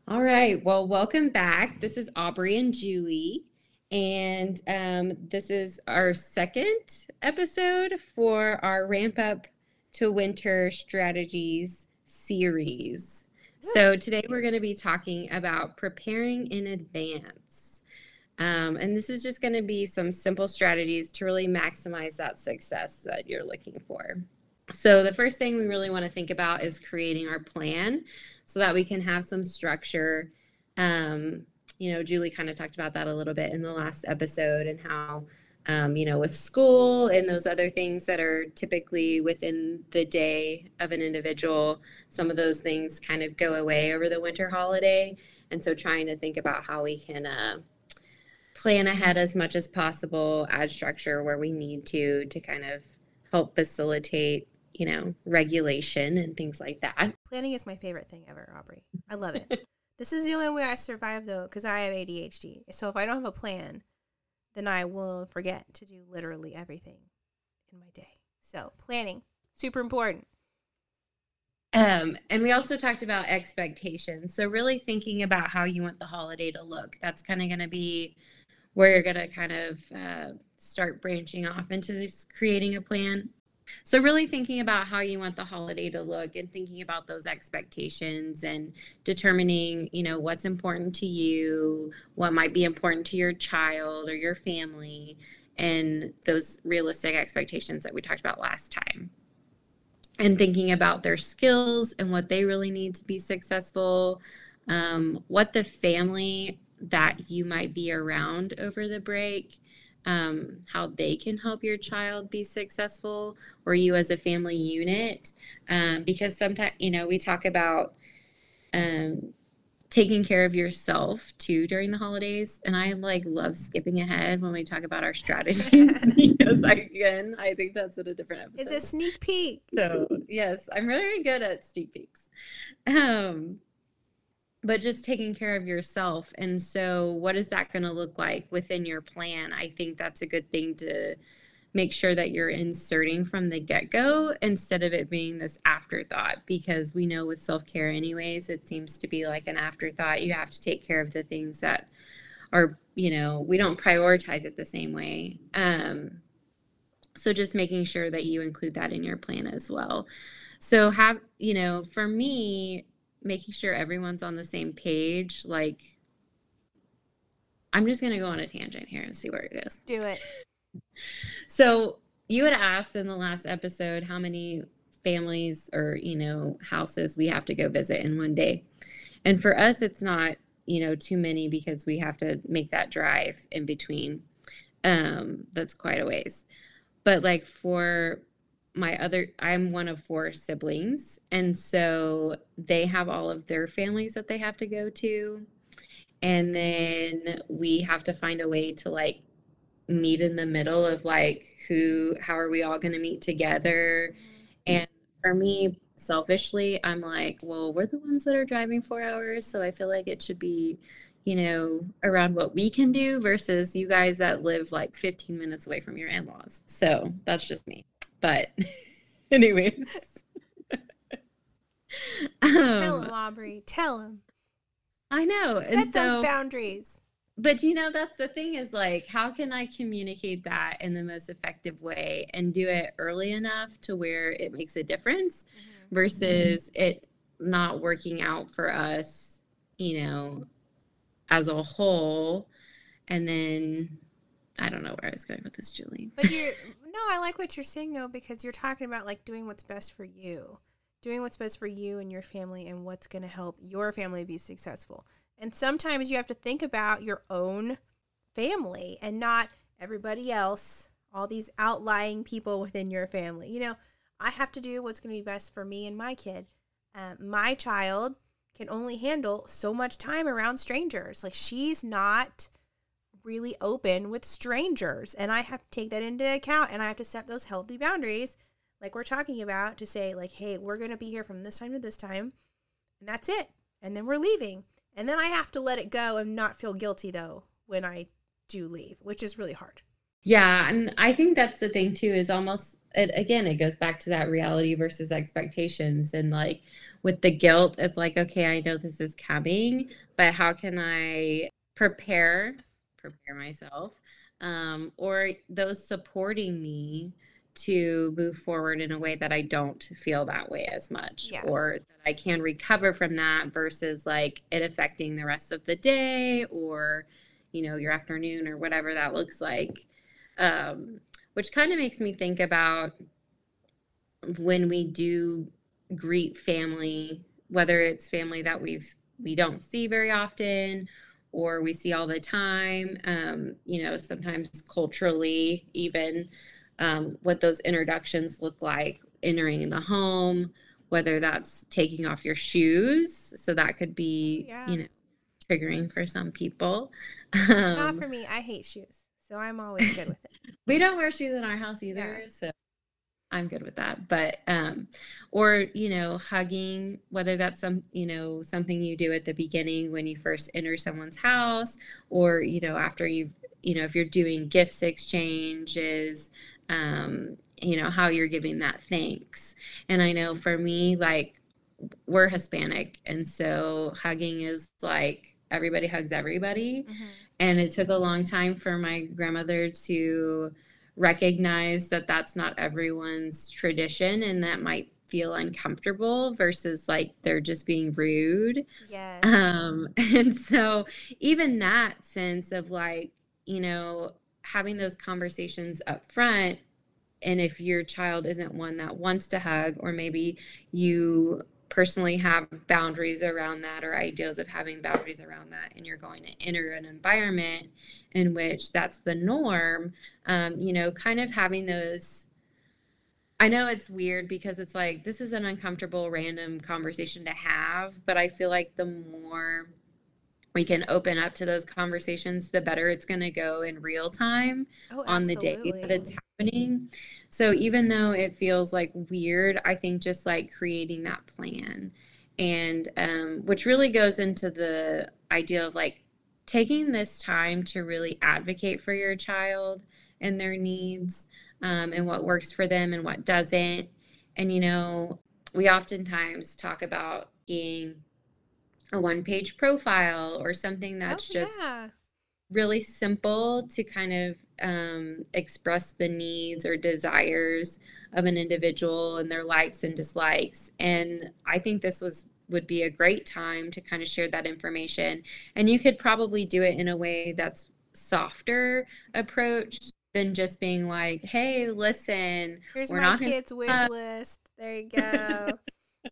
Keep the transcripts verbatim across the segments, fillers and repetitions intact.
All right. Well, welcome back. This is Aubrey and Julie. And um, this is our second episode for our Ramp Up to Winter Strategies series. So today we're going to be talking about preparing in advance. Um, and this is just going to be some simple strategies to really maximize that success that you're looking for. So the first thing we really want to think about is creating our plan so that we can have some structure. Um, you know, Julie kind of talked about that a little bit in the last episode and how, um, you know, with school and those other things that are typically within the day of an individual, some of those things kind of go away over the winter holiday. And so trying to think about how we can uh, plan ahead as much as possible, add structure where we need to, to kind of help facilitate, you know, regulation and things like that. Planning is my favorite thing ever, Aubrey. I love it. This is the only way I survive, though, because I have A D H D. So if I don't have a plan, then I will forget to do literally everything in my day. So planning, super important. Um, and we also talked about expectations. So really thinking about how you want the holiday to look. That's kind of going to be where you're going to kind of uh, start branching off into this, creating a plan. So really thinking about how you want the holiday to look and thinking about those expectations and determining, you know, what's important to you, what might be important to your child or your family, and those realistic expectations that we talked about last time. And thinking about their skills and what they really need to be successful, um, what the family that you might be around over the break, um, how they can help your child be successful, or you as a family unit. Um, because sometimes, you know, we talk about um, taking care of yourself too during the holidays. And I like love skipping ahead when we talk about our strategies because I, again, I think that's at a different episode. It's a sneak peek. So yes, I'm really good at sneak peeks. Um, but just taking care of yourself. And so what is that going to look like within your plan? I think that's a good thing to make sure that you're inserting from the get-go instead of it being this afterthought, because we know with self-care anyways, it seems to be like an afterthought. You have to take care of the things that are, you know, we don't prioritize it the same way. Um, so just making sure that you include that in your plan as well. So have, you know, for me, making sure everyone's on the same page, like, I'm just going to go on a tangent here and see where it goes. Do it. So you had asked in the last episode how many families or, you know, houses we have to go visit in one day. And for us, it's not, you know, too many because we have to make that drive in between. Um, that's quite a ways. But like for my other, I'm one of four siblings. And so they have all of their families that they have to go to. And then we have to find a way to like meet in the middle of like who, how are we all going to meet together? And for me, selfishly, I'm like, well, we're the ones that are driving four hours. So I feel like it should be, you know, around what we can do versus you guys that live like fifteen minutes away from your in-laws. So that's just me. But anyways. um, Tell him, Aubrey. Tell him. I know. Set and so, those boundaries. But, you know, that's the thing is like, how can I communicate that in the most effective way and do it early enough to where it makes a difference mm-hmm. versus mm-hmm. it not working out for us, you know, as a whole. And then I don't know where I was going with this, Julie. But you're, no, I like what you're saying, though, because you're talking about like doing what's best for you, doing what's best for you and your family and what's going to help your family be successful. And sometimes you have to think about your own family and not everybody else, all these outlying people within your family. You know, I have to do what's going to be best for me and my kid. Uh, my child can only handle so much time around strangers. Like, she's not really open with strangers. And I have to take that into account, and I have to set those healthy boundaries like we're talking about to say, like, hey, we're going to be here from this time to this time, and that's it. And then we're leaving. And then I have to let it go and not feel guilty, though, when I do leave, which is really hard. Yeah. And I think that's the thing, too, is almost, it, again, it goes back to that reality versus expectations. And like, with the guilt, it's like, okay, I know this is coming, but how can I prepare prepare myself, um, or those supporting me to move forward in a way that I don't feel that way as much, Yeah. or that I can recover from that versus like it affecting the rest of the day or, you know, your afternoon or whatever that looks like. Um, which kind of makes me think about when we do greet family, whether it's family that we've we don't see very often or we see all the time, um, you know, sometimes culturally, even um, what those introductions look like entering the home, whether that's taking off your shoes. So that could Oh, be, yeah. you know, triggering for some people. Not Um, for me. I hate shoes. So I'm always good with it. we don't wear shoes in our house Yeah. either. So I'm good with that. But um or, you know, hugging, whether that's some, you know, something you do at the beginning when you first enter someone's house or, you know, after you've, you know, if you're doing gifts exchanges, um, you know, how you're giving that thanks. And I know for me, like we're Hispanic, and so hugging is like everybody hugs everybody. Hmm. And it took a long time for my grandmother to recognize that that's not everyone's tradition and that might feel uncomfortable versus like they're just being rude. Yes. Um, and so even that sense of like, you know, having those conversations up front, and if your child isn't one that wants to hug, or maybe you personally have boundaries around that or ideas of having boundaries around that, and you're going to enter an environment in which that's the norm, um, you know, kind of having those. I know it's weird because it's like this is an uncomfortable random conversation to have, but I feel like the more we can open up to those conversations, the better it's going to go in real time Oh, on the day that absolutely. it's happening. So even though it feels like weird, I think just like creating that plan and um, which really goes into the idea of like taking this time to really advocate for your child and their needs, um, and what works for them and what doesn't. And, you know, we oftentimes talk about being a one page profile or something Oh, that's just yeah. really simple to kind of um, express the needs or desires of an individual and their likes and dislikes. And I think this was would be a great time to kind of share that information. And you could probably do it in a way that's softer approach than just being like, hey, listen, Here's we're my not going kids' wish to list. There you go.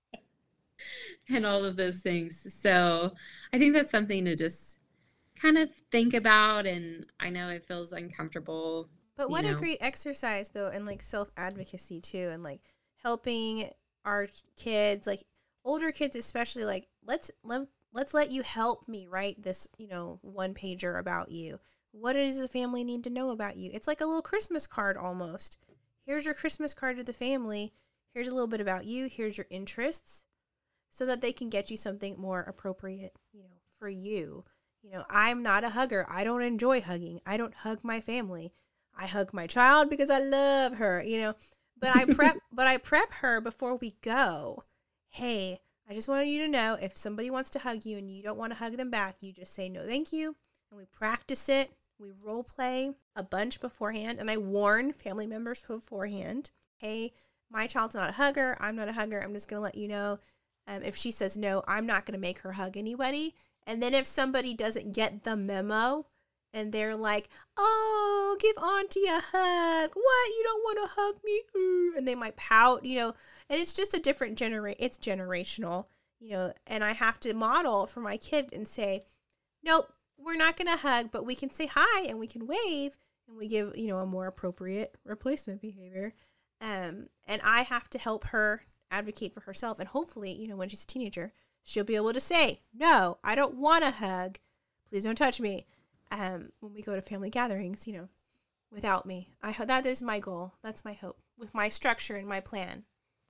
and all of those things. So I think that's something to just kind of think about. And I know it feels uncomfortable, But you what a know. great exercise though, and like self advocacy too, and like helping our kids, like older kids especially, like let's let let's let you help me write this, you know, one pager about you. What does the family need to know about you? It's like a little Christmas card almost. Here's your Christmas card to the family. Here's a little bit about you. Here's your interests, so that they can get you something more appropriate, you know, for you. You know, I'm not a hugger. I don't enjoy hugging. I don't hug my family. I hug my child because I love her, you know. But I prep but I prep her before we go. Hey, I just wanted you to know if somebody wants to hug you and you don't want to hug them back, you just say no thank you. And we practice it. We role play a bunch beforehand, and I warn family members beforehand. Hey, my child's not a hugger. I'm not a hugger. I'm just going to let you know. Um, if she says no, I'm not going to make her hug anybody. And then if somebody doesn't get the memo and they're like, oh, give auntie a hug. What? You don't want to hug me? Ooh. And they might pout, you know, and it's just a different generation. It's generational, you know, and I have to model for my kid and say, nope, we're not going to hug, but we can say hi and we can wave and we give, you know, a more appropriate replacement behavior. Um, and I have to help her advocate for herself. And hopefully, you know, when she's a teenager, she'll be able to say, no, I don't want a hug. Please don't touch me. Um, when we go to family gatherings, you know, without me. I hope that is my goal. That's my hope with my structure and my plan.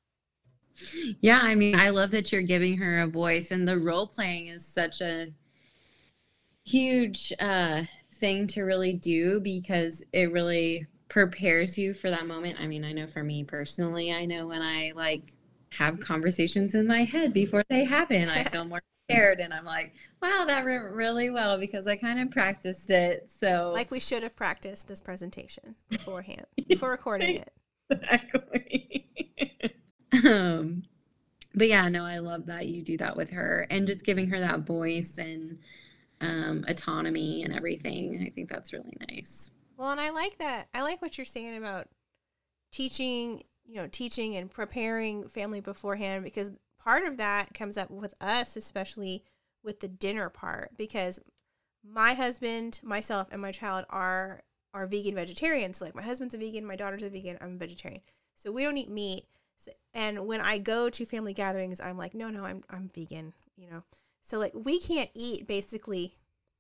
Yeah, I mean, I love that you're giving her a voice, and the role playing is such a huge uh, thing to really do because it really prepares you for that moment. I mean, I know for me personally, I know when I like have conversations in my head before they happen. I feel more prepared, and I'm like, wow, that went really well because I kind of practiced it. So Like we should have practiced this presentation beforehand, before recording it. exactly. um, but yeah, no, I love that you do that with her and just giving her that voice and um, autonomy and everything. I think that's really nice. Well, and I like that. I like what you're saying about teaching, you know, teaching and preparing family beforehand, because part of that comes up with us, especially with the dinner part, because my husband, myself, and my child are are vegan vegetarians. So like my husband's a vegan, my daughter's a vegan, I'm a vegetarian. So we don't eat meat. So, and when I go to family gatherings, I'm like, no, no, I'm I'm vegan, you know. So like we can't eat basically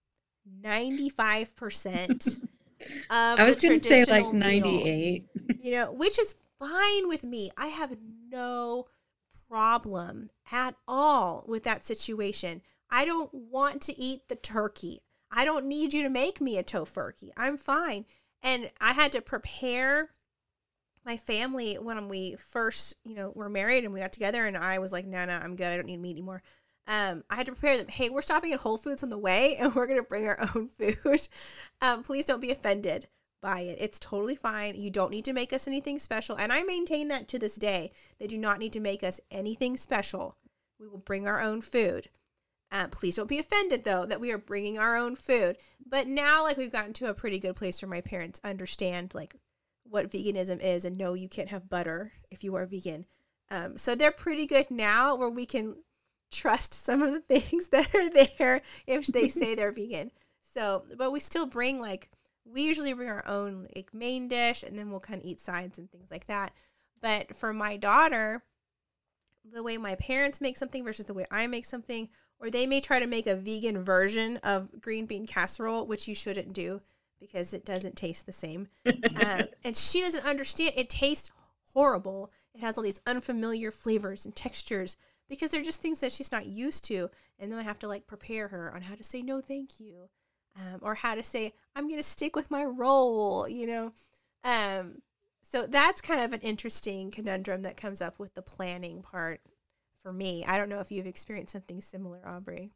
ninety-five percent of I the was going to say traditional like meal, ninety-eight. you know, which is fine with me. I have no problem at all with that situation. I don't want to eat the turkey. I don't need you to make me a tofurkey. I'm fine. And I had to prepare my family when we first, you know, were married and we got together, and I was like, no, no, I'm good. I don't need meat anymore. Um, I had to prepare them. Hey, we're stopping at Whole Foods on the way, and we're going to bring our own food. Um, please don't be offended by it. It's totally fine. You don't need to make us anything special. And I maintain that to this day. They do not need to make us anything special. We will bring our own food. Uh, please don't be offended, though, that we are bringing our own food. But now, like, we've gotten to a pretty good place where my parents understand, like, what veganism is, and no, you can't have butter if you are vegan. Um, so they're pretty good now where we can trust some of the things that are there if they say they're vegan. So, but we still bring, like, we usually bring our own, like, main dish, and then we'll kind of eat sides and things like that. But for my daughter, the way my parents make something versus the way I make something, or they may try to make a vegan version of green bean casserole, which you shouldn't do because it doesn't taste the same. um, and she doesn't understand. It tastes horrible. It has all these unfamiliar flavors and textures because they're just things that she's not used to. And then I have to, like, prepare her on how to say no thank you, um, or how to say I'm going to stick with my roll, you know. Um, so that's kind of an interesting conundrum that comes up with the planning part for me. I don't know if you've experienced something similar, Aubrey.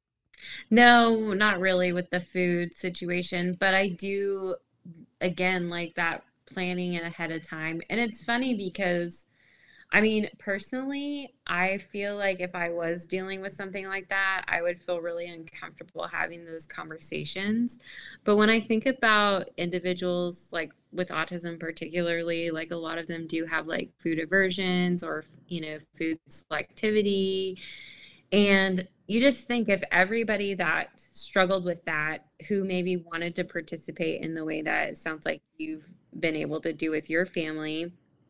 No, not really with the food situation, but I do, again, like that planning it ahead of time. And it's funny because, I mean, personally, I feel like if I was dealing with something like that, I would feel really uncomfortable having those conversations. But when I think about individuals like with autism particularly, like a lot of them do have like food aversions or, you know, food selectivity. And you just think if everybody that struggled with that, who maybe wanted to participate in the way that it sounds like you've been able to do with your family,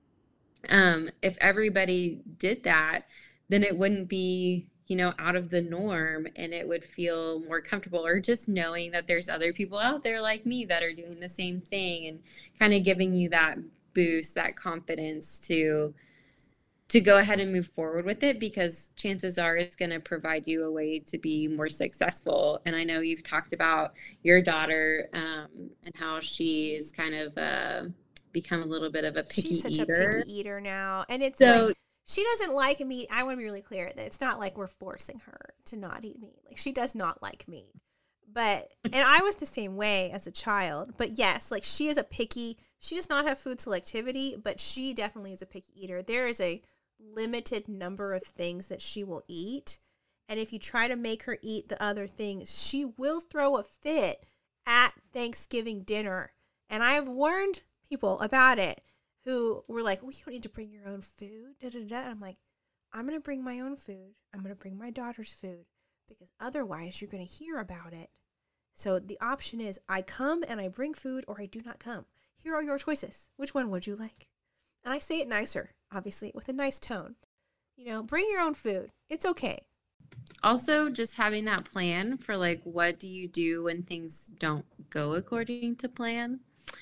um, if everybody did that, then it wouldn't be, you know, out of the norm, and it would feel more comfortable, or just knowing that there's other people out there like me that are doing the same thing, and kind of giving you that boost, that confidence to to go ahead and move forward with it, because chances are it's going to provide you a way to be more successful. And I know you've talked about your daughter, um, and how she's kind of uh, become a little bit of a picky She's such eater. a picky eater now. And it's So like, she doesn't like meat. I want to be really clear that it's not like we're forcing her to not eat meat. Like, she does not like meat. But, and I was the same way as a child. But yes, like, she is a picky, she does not have food selectivity, but she definitely is a picky eater. There is a limited number of things that she will eat. And if you try to make her eat the other things, she will throw a fit at Thanksgiving dinner. And I have warned people about it who were like, well, you don't need to bring your own food. Da, da, da. I'm like, I'm going to bring my own food. I'm going to bring my daughter's food, because otherwise you're going to hear about it. So the option is I come and I bring food, or I do not come. Here are your choices. Which one would you like? And I say it nicer, obviously, with a nice tone. You know, bring your own food. It's okay. also just having that plan for like, what do you do when things don't go according to plan?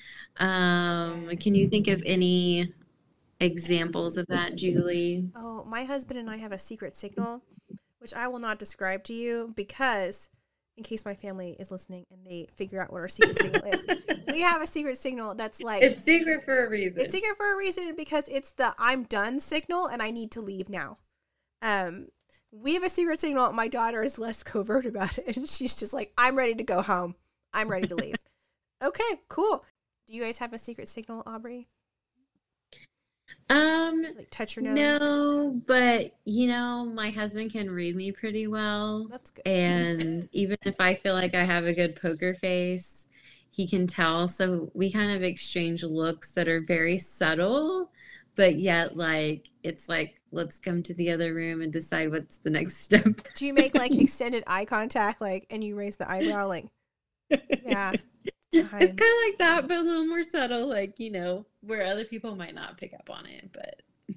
Um, Yes. can you think of any examples of that, Julie? Oh, my husband and I have a secret signal, which I will not describe to you because in case my family is listening and they figure out what our secret signal is. We have a secret signal that's like, it's secret for a reason. It's secret for a reason because it's the I'm done signal and I need to leave now. Um, we have a secret signal. My daughter is less covert about it. And she's just like, I'm ready to go home. I'm ready to leave. Okay, cool. Do you guys have a secret signal, Aubrey? Um, like touch your nose? No, but you know, my husband can read me pretty well. That's good. And even if I feel like I have a good poker face, he can tell. So we kind of exchange looks that are very subtle, but yet like it's like, let's come to the other room and decide what's the next step. Do you make like extended eye contact, like, and you raise the eyebrow, like, yeah. It's kind of like that, but a little more subtle, like, you know, where other people might not pick up on it. But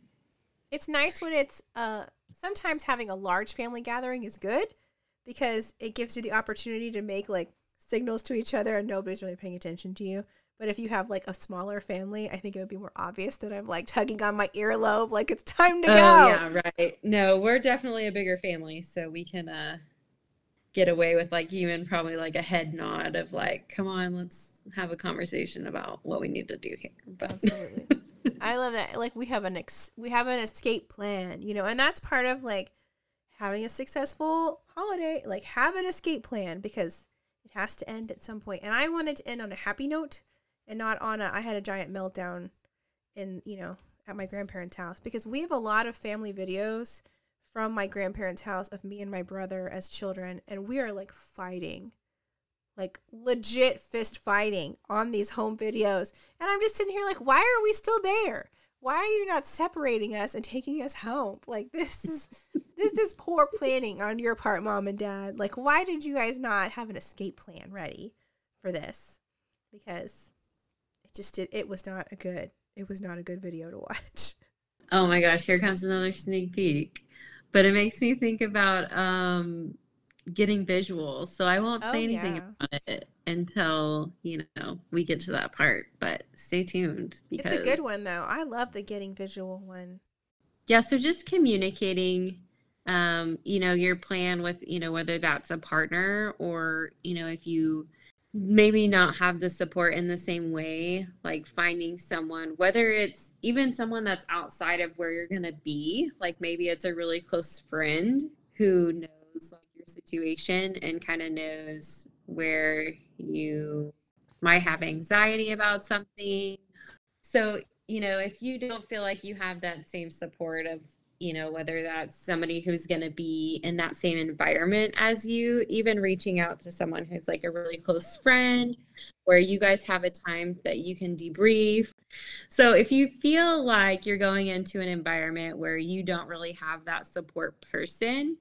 it's nice when it's, uh, sometimes having a large family gathering is good because it gives you the opportunity to make like signals to each other and nobody's really paying attention to you. But if you have like a smaller family, I think it would be more obvious that I'm like tugging on my earlobe, like it's time to oh, go. Yeah, right. No, we're definitely a bigger family, so we can, uh, get away with like even probably like a head nod of like, come on, let's have a conversation about what we need to do here. But absolutely. I love that. Like we have an ex we have an escape plan, you know, and that's part of like having a successful holiday, like have an escape plan because it has to end at some point. And I wanted to end on a happy note and not on a I had a giant meltdown in, you know, at my grandparents' house because we have a lot of family videos from my grandparents' house of me and my brother as children, and we are like fighting, like legit fist fighting on these home videos. And I'm just sitting here like, why are we still there? Why are you not separating us and taking us home? Like this is this is poor planning on your part, Mom and Dad. Like, why did you guys not have an escape plan ready for this? Because it just did. It was not a good. It was not a good video to watch. Oh my gosh, here comes another sneak peek. But it makes me think about um, getting visuals. So I won't say Oh, anything yeah. about it until, you know, we get to that part. But stay tuned. Because, It's a good one, though. I love the getting visual one. Yeah, so just communicating, um, you know, your plan with, you know, whether that's a partner or, you know, if you maybe not have the support in the same way, like finding someone, whether it's even someone that's outside of where you're going to be, like maybe it's a really close friend who knows like your situation and kind of knows where you might have anxiety about something. So, you know, if you don't feel like you have that same support of, you know, whether that's somebody who's going to be in that same environment as you, even reaching out to someone who's like a really close friend where you guys have a time that you can debrief. So if you feel like you're going into an environment where you don't really have that support person,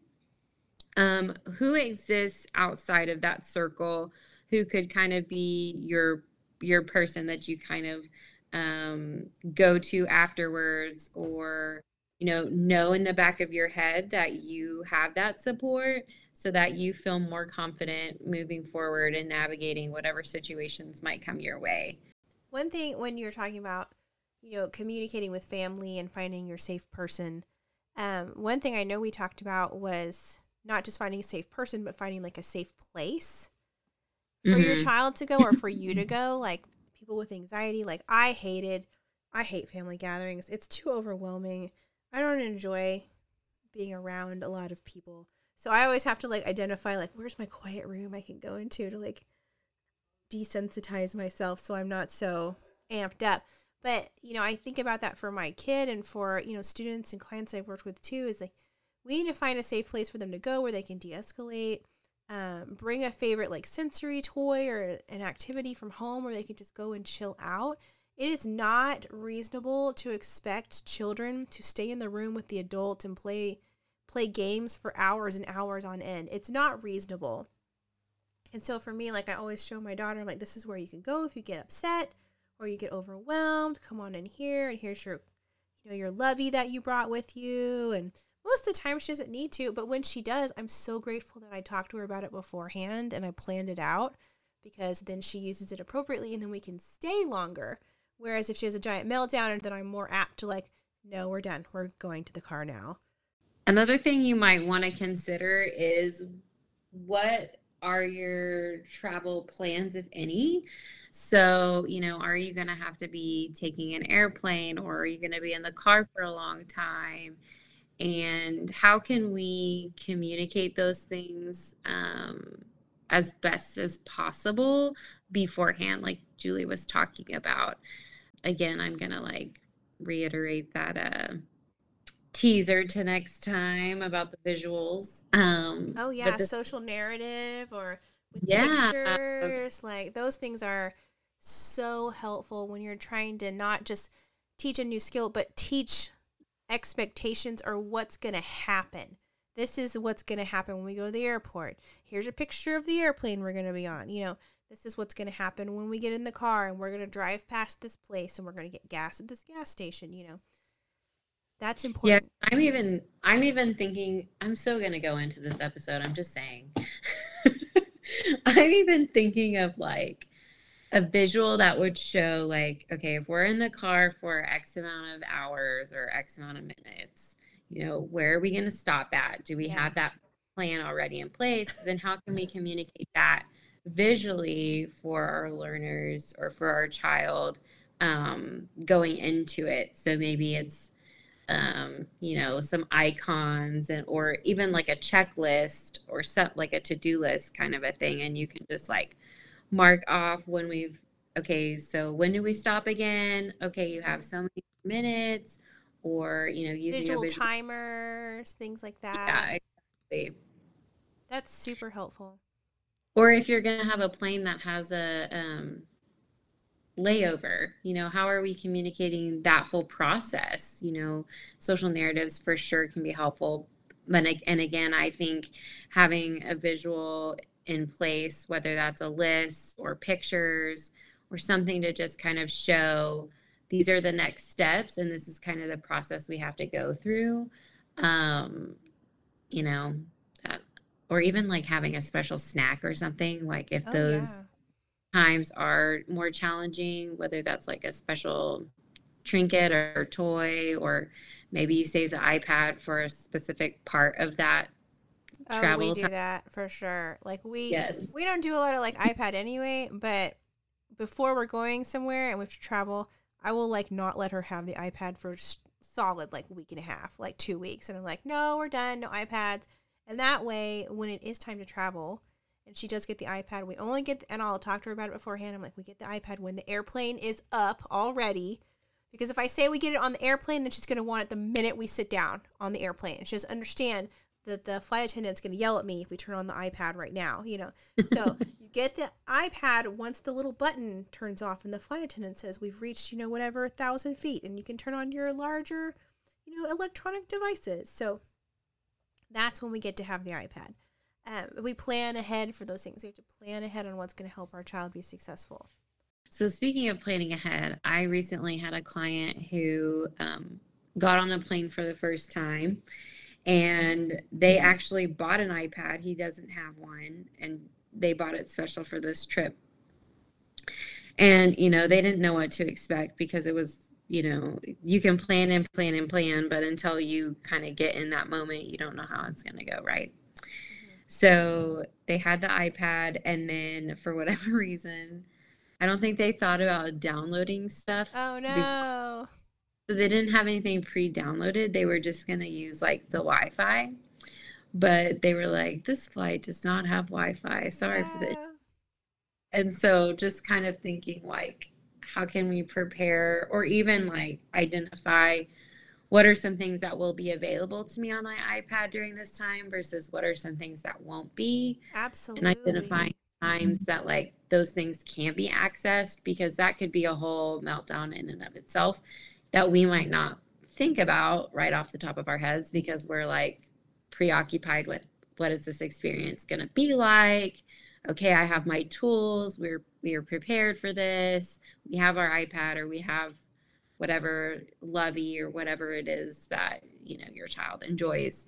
um, who exists outside of that circle who could kind of be your your person that you kind of um, go to afterwards, or you know, know in the back of your head that you have that support so that you feel more confident moving forward and navigating whatever situations might come your way. One thing when you're talking about, you know, communicating with family and finding your safe person, um, one thing I know we talked about was not just finding a safe person, but finding like a safe place for mm-hmm. your child to go or for you to go. Like people with anxiety, like I hated, I hate family gatherings. It's too overwhelming. I don't enjoy being around a lot of people. So I always have to like identify like, where's my quiet room I can go into to like desensitize myself so I'm not so amped up. But, you know, I think about that for my kid and for, you know, students and clients I've worked with too, is like, we need to find a safe place for them to go where they can de-escalate, um, bring a favorite like sensory toy or an activity from home where they can just go and chill out. It is not reasonable to expect children to stay in the room with the adults and play play games for hours and hours on end. It's not reasonable. And so for me, like I always show my daughter, I'm like, this is where you can go if you get upset or you get overwhelmed. Come on in here, and here's your, you know, your lovey that you brought with you. And most of the time she doesn't need to, but when she does, I'm so grateful that I talked to her about it beforehand and I planned it out, because then she uses it appropriately and then we can stay longer. Whereas if she has a giant meltdown, then I'm more apt to like, no, we're done. We're going to the car now. Another thing you might want to consider is what are your travel plans, if any? So, you know, are you going to have to be taking an airplane, or are you going to be in the car for a long time? And how can we communicate those things um, as best as possible beforehand, like Julie was talking about? Again, I'm going to like reiterate that uh, teaser to next time about the visuals. Um, Oh yeah, but this, social narrative or with yeah, pictures, like those things are so helpful when you're trying to not just teach a new skill, but teach expectations or what's going to happen. This is what's going to happen when we go to the airport. Here's a picture of the airplane we're going to be on. You know, this is what's going to happen when we get in the car and we're going to drive past this place and we're going to get gas at this gas station, you know. That's yeah. important. I'm even, I'm even thinking, I'm so going to go into this episode. I'm just saying. I'm even thinking of like a visual that would show like, okay, if we're in the car for X amount of hours or X amount of minutes, you know, where are we going to stop at? Do we Yeah. have that plan already in place? Then how can we communicate that visually for our learners or for our child um, going into it? So maybe it's, um, you know, some icons and, or even like a checklist or set like a to-do list kind of a thing. And you can just like mark off when we've, okay, so when do we stop again? Okay, you have so many minutes, or, you know, using a Visual visual. timers, things like that. Yeah, exactly. That's super helpful. Or if you're going to have a plane that has a um, layover, you know, how are we communicating that whole process? You know, social narratives for sure can be helpful. But, and again, I think having a visual in place, whether that's a list or pictures or something to just kind of show these are the next steps and this is kind of the process we have to go through, um, you know, that, or even like having a special snack or something, like if Oh those yeah. times are more challenging, whether that's like a special trinket or toy, or maybe you save the iPad for a specific part of that Oh, we travel do time. that for sure. Like we Yes. we don't do a lot of like iPad anyway, but before we're going somewhere and we have to travel, I will like not let her have the iPad for s- solid like week and a half, like two weeks, and I'm like, no, we're done, no iPads, and that way when it is time to travel, and she does get the iPad, we only get, and I'll talk to her about it beforehand. I'm like, we get the iPad when the airplane is up already. Because if I say we get it on the airplane, then she's going to want it the minute we sit down on the airplane. And she doesn't understand that the flight attendant's going to yell at me if we turn on the iPad right now, you know. So you get the iPad once the little button turns off and the flight attendant says we've reached, you know, whatever, a thousand feet, and you can turn on your larger, you know, electronic devices. So that's when we get to have the iPad. Um, we plan ahead for those things. We have to plan ahead on what's going to help our child be successful. So speaking of planning ahead, I recently had a client who um, got on a plane for the first time, and they actually bought an iPad. He doesn't have one, and they bought it special for this trip. And, you know, they didn't know what to expect because it was, you know, you can plan and plan and plan, but until you kind of get in that moment, you don't know how it's going to go, right? Mm-hmm. So they had the iPad, and then for whatever reason, I don't think they thought about downloading stuff Oh before. no. So they didn't have anything pre-downloaded. They were just going to use like the Wi-Fi. But they were like, this flight does not have Wi-Fi. Sorry for the. Yeah. And so just kind of thinking like, how can we prepare or even like identify what are some things that will be available to me on my iPad during this time versus what are some things that won't be, and Absolutely. identifying times that like those things can't be accessed, because that could be a whole meltdown in and of itself that we might not think about right off the top of our heads because we're like preoccupied with what is this experience going to be like. Okay, I have my tools, we're we are prepared for this, we have our iPad, or we have whatever lovey or whatever it is that, you know, your child enjoys.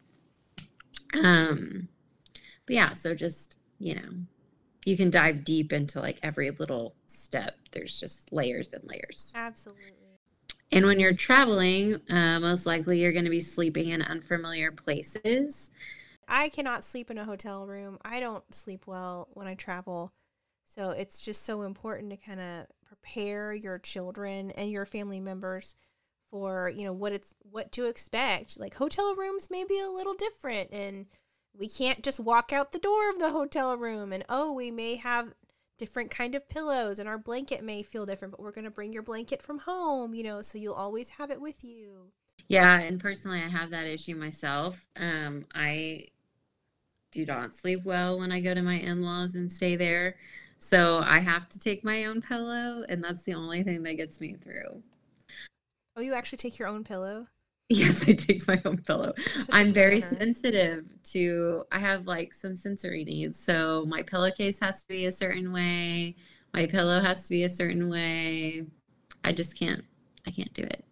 Um, but yeah, so just, you know, you can dive deep into like every little step. There's just layers and layers. Absolutely. And when you're traveling, uh, most likely you're going to be sleeping in unfamiliar places. I cannot sleep in a hotel room. I don't sleep well when I travel. So it's just so important to kind of prepare your children and your family members for, you know, what it's what to expect. Like hotel rooms may be a little different, and we can't just walk out the door of the hotel room and, oh, we may have different kind of pillows and our blanket may feel different, but we're going to bring your blanket from home, you know, so you'll always have it with you. Yeah, and personally, I have that issue myself. Um, I do not sleep well when I go to my in-laws and stay there. So I have to take my own pillow, and that's the only thing that gets me through. Oh, you actually take your own pillow? Yes, I take my own pillow. Such a I'm very planner. sensitive to, I have like some sensory needs. So my pillowcase has to be a certain way. My pillow has to be a certain way. I just can't, I can't do it.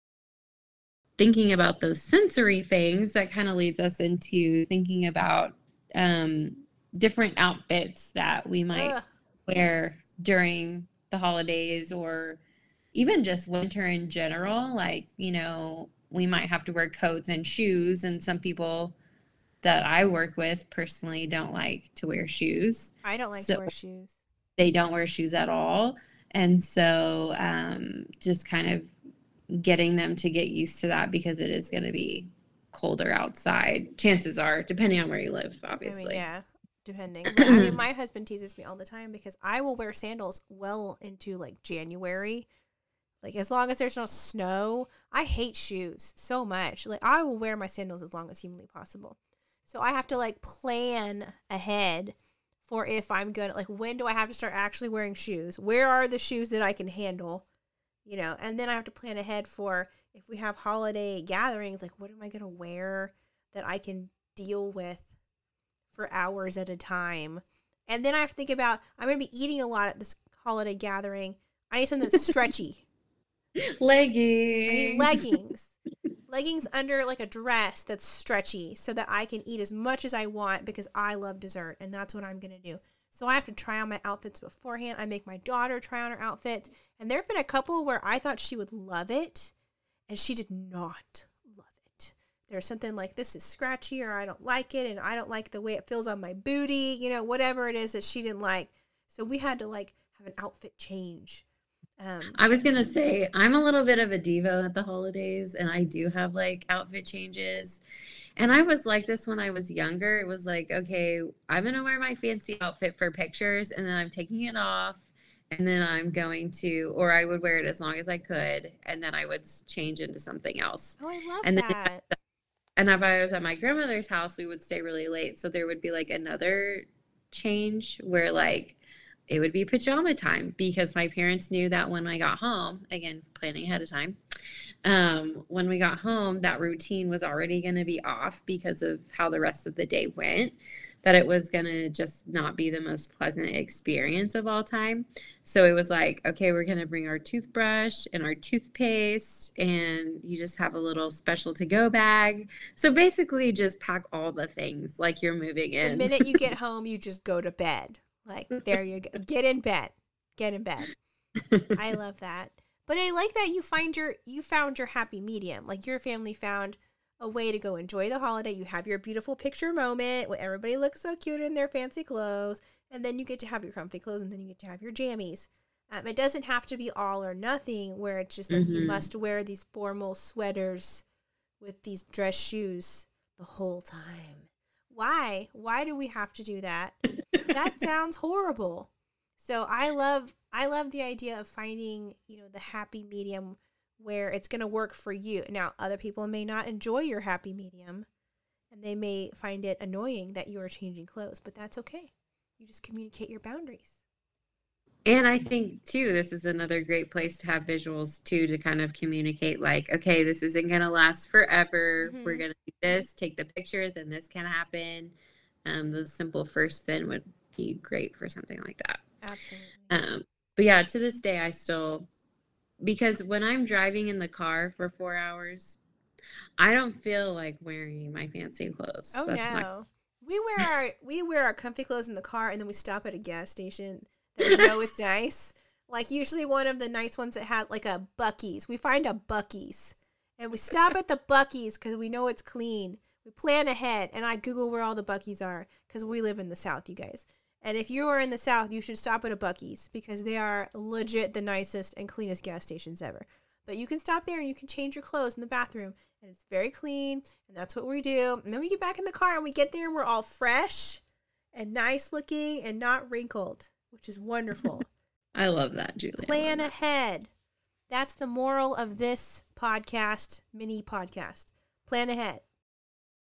Thinking about those sensory things, that kind of leads us into thinking about um, different outfits that we might Ugh. wear during the holidays, or even just winter in general. Like, you know, we might have to wear coats and shoes, and some people that I work with personally don't like to wear shoes. I don't like So to wear shoes. they don't wear shoes at all. And so um, just kind of getting them to get used to that, because it is going to be colder outside. Chances are, depending on where you live, obviously. I mean, yeah, depending. But, I mean, my husband teases me all the time because I will wear sandals well into like January. Like as long as there's no snow. I hate shoes so much. Like I will wear my sandals as long as humanly possible. So I have to like plan ahead for if I'm gonna, like, when do I have to start actually wearing shoes? Where are the shoes that I can handle? You know, and then I have to plan ahead for if we have holiday gatherings, like what am I going to wear that I can deal with for hours at a time? And then I have to think about, I'm going to be eating a lot at this holiday gathering. I need something that's stretchy. Leggings. I need leggings. Leggings under like a dress that's stretchy so that I can eat as much as I want because I love dessert, and that's what I'm going to do. So I have to try on my outfits beforehand. I make my daughter try on her outfits. And there have been a couple where I thought she would love it, and she did not love it. There's something like, this is scratchy, or I don't like it, and I don't like the way it feels on my booty, you know, whatever it is that she didn't like. So we had to like have an outfit change. Um, I was going to say, I'm a little bit of a diva at the holidays, and I do have like outfit changes. And I was like this when I was younger. It was like, okay, I'm going to wear my fancy outfit for pictures, and then I'm taking it off, and then I'm going to, or I would wear it as long as I could, and then I would change into something else. oh, I love And then that. and if I was at my grandmother's house, we would stay really late. So there would be like another change where like it would be pajama time, because my parents knew that when I got home, again, planning ahead of time, um, when we got home, that routine was already going to be off because of how the rest of the day went, that it was going to just not be the most pleasant experience of all time. So it was like, okay, we're going to bring our toothbrush and our toothpaste, and you just have a little special to-go bag. So basically just pack all the things like you're moving in. The minute you get home, you just go to bed. Like, there you go. Get in bed. Get in bed. I love that. But I like that you find your you found your happy medium. Like your family found a way to go enjoy the holiday. You have your beautiful picture moment where everybody looks so cute in their fancy clothes, and then you get to have your comfy clothes, and then you get to have your jammies. Um, it doesn't have to be all or nothing where it's just like Mhm. you must wear these formal sweaters with these dress shoes the whole time. Why? Why do we have to do that? That sounds horrible. So I love I love the idea of finding, you know, the happy medium where it's going to work for you. Now, other people may not enjoy your happy medium, and they may find it annoying that you are changing clothes, but that's okay. You just communicate your boundaries. And I think too, this is another great place to have visuals too, to kind of communicate like, okay, this isn't going to last forever. Mhm. We're going to do this, take the picture, then this can happen. Um, those simple first then would be great for something like that. Absolutely. Um, but yeah, to this day, I still, because when I'm driving in the car for four hours, I don't feel like wearing my fancy clothes. Oh That's no. not, We wear our we wear our comfy clothes in the car, and then we stop at a gas station that we know is nice. Like usually one of the nice ones that had like a Buc-ee's. We find a Buc-ee's, and we stop at the Buc-ee's because we know it's clean. We plan ahead, and I Google where all the Buc-ee's are because we live in the South, you guys. And if you are in the South, you should stop at a Buc-ee's because they are legit the nicest and cleanest gas stations ever. But you can stop there and you can change your clothes in the bathroom, and it's very clean, and that's what we do. And then we get back in the car, and we get there, and we're all fresh and nice looking and not wrinkled, which is wonderful. I love that, Julie. Plan ahead. That's the moral of this podcast, mini podcast. Plan ahead.